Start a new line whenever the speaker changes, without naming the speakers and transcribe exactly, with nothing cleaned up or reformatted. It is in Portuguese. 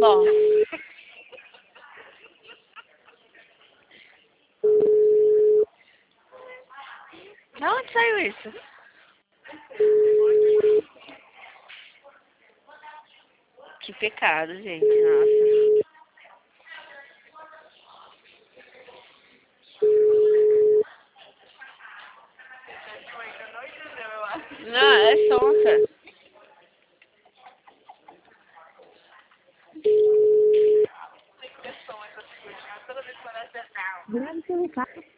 Bom. De onde saiu isso? Que pecado, gente. Nossa. Não, é sonsa.
Grande seu recado.